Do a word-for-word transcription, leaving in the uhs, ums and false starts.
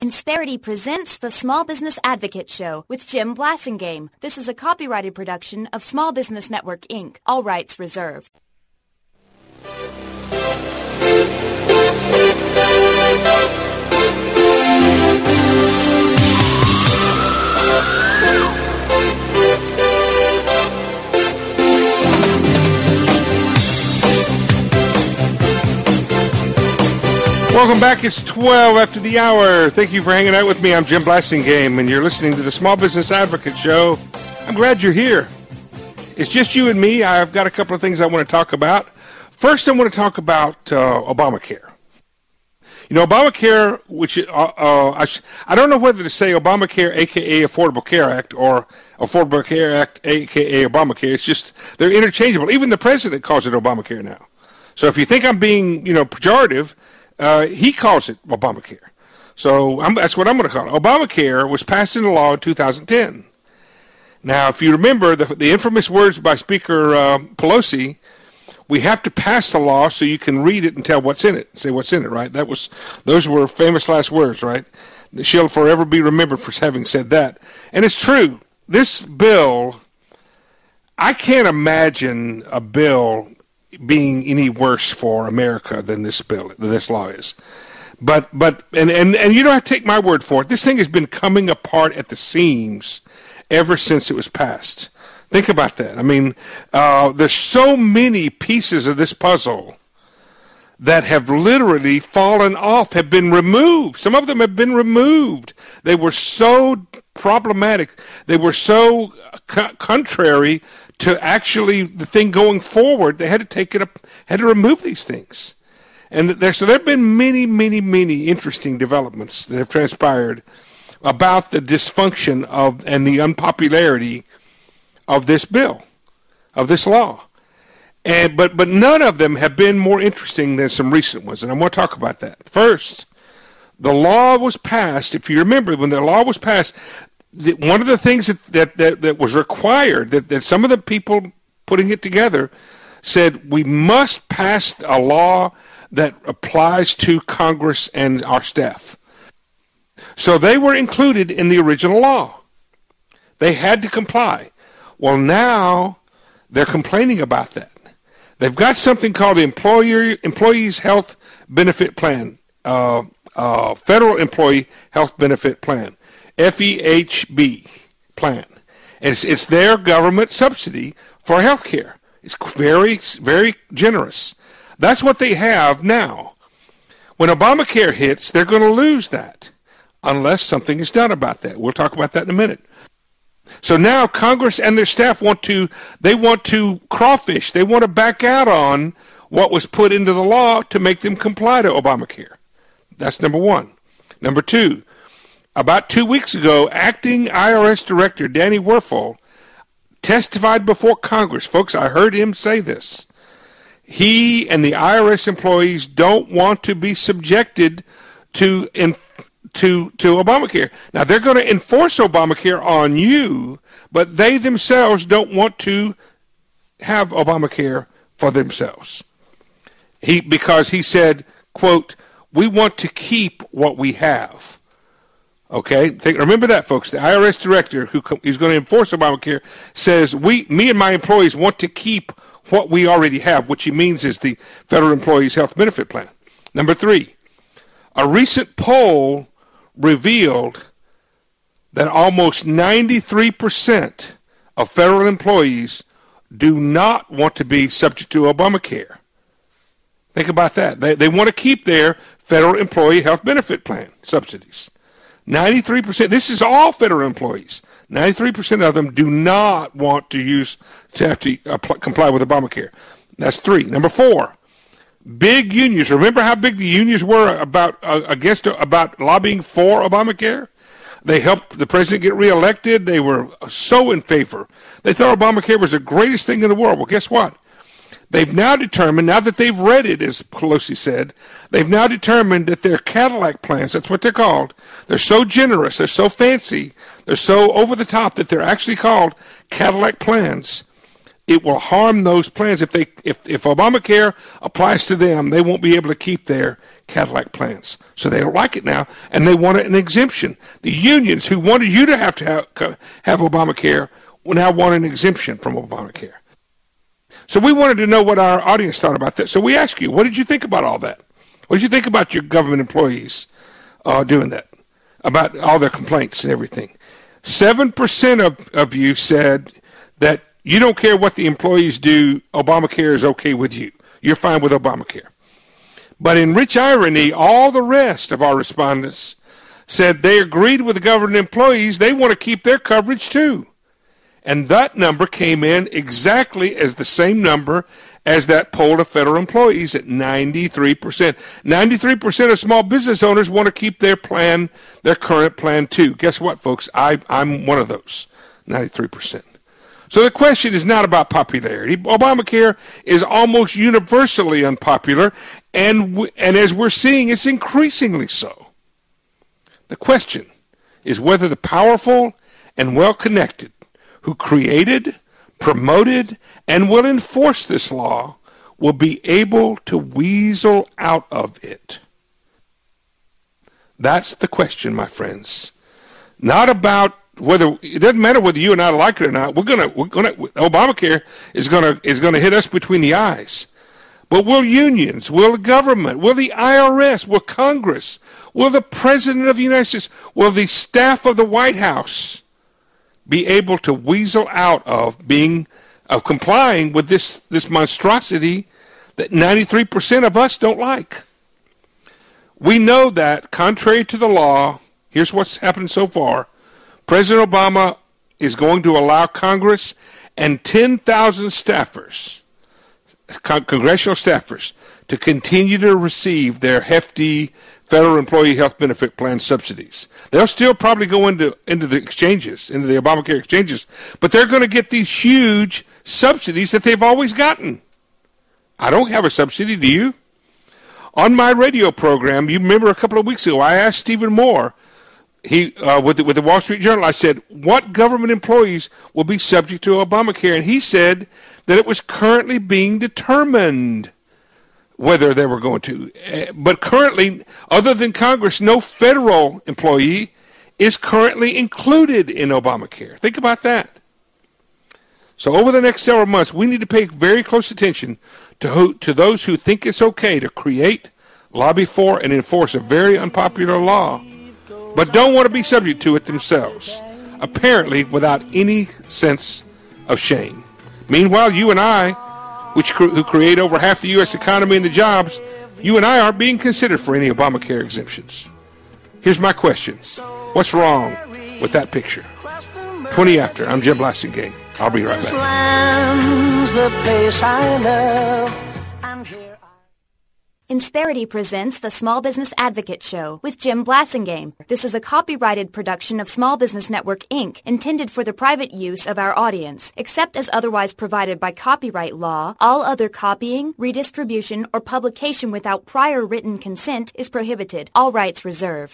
Insperity presents the Small Business Advocate Show with Jim Blasingame. This is a copyrighted production of Small Business Network, Incorporated. All rights reserved. Welcome back. It's twelve after the hour. Thank you for hanging out with me. I'm Jim Blasingame, and you're listening to the Small Business Advocate Show. I'm glad you're here. It's just you and me. I've got a couple of things I want to talk about. First, I want to talk about uh, Obamacare. You know, Obamacare, which uh, uh, I, sh- I don't know whether to say Obamacare, a k a. Affordable Care Act, or Affordable Care Act, a k a. Obamacare. It's just, they're interchangeable. Even the president calls it Obamacare now. So if you think I'm being, you know, pejorative, Uh, he calls it Obamacare. So I'm, that's what I'm going to call it. Obamacare was passed into law in two thousand ten. Now, if you remember the, the infamous words by Speaker uh, Pelosi, we have to pass the law so you can read it and tell what's in it, say what's in it, right? That was, those were famous last words, right? She'll forever be remembered for having said that. And it's true. This bill, I can't imagine a bill being any worse for America than this bill, than this law is. But, but, and, and, and you don't have to take my word for it. This thing has been coming apart at the seams ever since it was passed. Think about that. I mean, uh, there's so many pieces of this puzzle that have literally fallen off, have been removed. Some of them have been removed. They were so problematic. They were so co- contrary to actually the thing going forward. They had to take it up, had to remove these things. And there, so there have been many, many, many interesting developments that have transpired about the dysfunction of and the unpopularity of this bill, of this law. And but but none of them have been more interesting than some recent ones, and I want to talk about that. First, the law was passed. If you remember, when the law was passed, the, one of the things that, that, that, that was required, that, that some of the people putting it together said, we must pass a law that applies to Congress and our staff. So they were included in the original law. They had to comply. Well, now they're complaining about that. They've got something called the Employer Employees Health Benefit Plan, uh, uh, Federal Employee Health Benefit Plan, F E H B plan. And it's, it's their government subsidy for health care. It's very, very generous. That's what they have now. When Obamacare hits, they're going to lose that unless something is done about that. We'll talk about that in a minute. So now Congress and their staff want to, they want to crawfish. They want to back out on what was put into the law to make them comply to Obamacare. That's number one. Number two, about two weeks ago, acting I R S Director Danny Werfel testified before Congress. Folks, I heard him say this. He and the I R S employees don't want to be subjected to in, to to Obamacare. Now, they're going to enforce Obamacare on you, but they themselves don't want to have Obamacare for themselves. He because he said, quote, we want to keep what we have. Okay, Think, remember that, folks. The I R S director who is going to enforce Obamacare says, "We, me and my employees want to keep what we already have," which he means is the Federal Employees Health Benefit Plan. Number three, a recent poll revealed that almost ninety-three percent of federal employees do not want to be subject to Obamacare. Think about that. They, they want to keep their Federal Employee Health Benefit Plan subsidies. ninety-three percent, this is all federal employees, ninety-three percent of them do not want to use, to have to uh, comply with Obamacare. That's three. Number four, big unions. Remember how big the unions were about uh, against about lobbying for Obamacare? They helped the president get reelected. They were so in favor. They thought Obamacare was the greatest thing in the world. Well, guess what? They've now determined, now that they've read it, as Pelosi said, they've now determined that their Cadillac plans, that's what they're called, they're so generous, they're so fancy, they're so over the top that they're actually called Cadillac plans. it will harm those plans. If they if, if Obamacare applies to them, they won't be able to keep their Cadillac plans. So they don't like it now, and they want an exemption. The unions who wanted you to have to have, have Obamacare will now want an exemption from Obamacare. So we wanted to know what our audience thought about that. So we asked you, what did you think about all that? What did you think about your government employees uh, doing that, about all their complaints and everything? Seven percent of, of you said that you don't care what the employees do, Obamacare is okay with you. You're fine with Obamacare. But in rich irony, all the rest of our respondents said they agreed with the government employees. They want to keep their coverage too. And that number came in exactly as the same number as that poll of federal employees at ninety-three percent. ninety-three percent of small business owners want to keep their plan, their current plan too. Guess what, folks? I, I'm one of those, ninety-three percent. So the question is not about popularity. Obamacare is almost universally unpopular, and w- and as we're seeing, it's increasingly so. The question is whether the powerful and well-connected who created, promoted, and will enforce this law will be able to weasel out of it. That's the question, my friends. Not about whether, it doesn't matter whether you and I like it or not. We're gonna, we're gonna, Obamacare is gonna is gonna hit us between the eyes. But will unions, will the government, will the I R S, will Congress, will the President of the United States, will the staff of the White House be able to weasel out of being, of complying with this, this monstrosity that ninety-three percent of us don't like? We know that, contrary to the law, here's what's happened so far. President Obama is going to allow Congress and ten thousand staffers, con- congressional staffers, to continue to receive their hefty federal employee health benefit plan subsidies. They'll still probably go into, into the exchanges, into the Obamacare exchanges, but they're going to get these huge subsidies that they've always gotten. I don't have a subsidy, do you? On my radio program, you remember a couple of weeks ago, I asked Stephen Moore, he uh, with, the, with the Wall Street Journal, I said, what government employees will be subject to Obamacare? And he said that it was currently being determined whether they were going to. But currently, other than Congress, no federal employee is currently included in Obamacare. Think about that. So over the next several months, we need to pay very close attention to who, to those who think it's okay to create, lobby for, and enforce a very unpopular law, but don't want to be subject to it themselves, apparently without any sense of shame. Meanwhile, you and I, which who create over half the U S economy and the jobs, you and I aren't being considered for any Obamacare exemptions. Here's my question. What's wrong with that picture? twenty after. I'm Jim Blasingame. I'll be right back. Insperity presents the Small Business Advocate Show with Jim Blasingame. This is a copyrighted production of Small Business Network, Incorporated, intended for the private use of our audience. Except as otherwise provided by copyright law, all other copying, redistribution, or publication without prior written consent is prohibited. All rights reserved.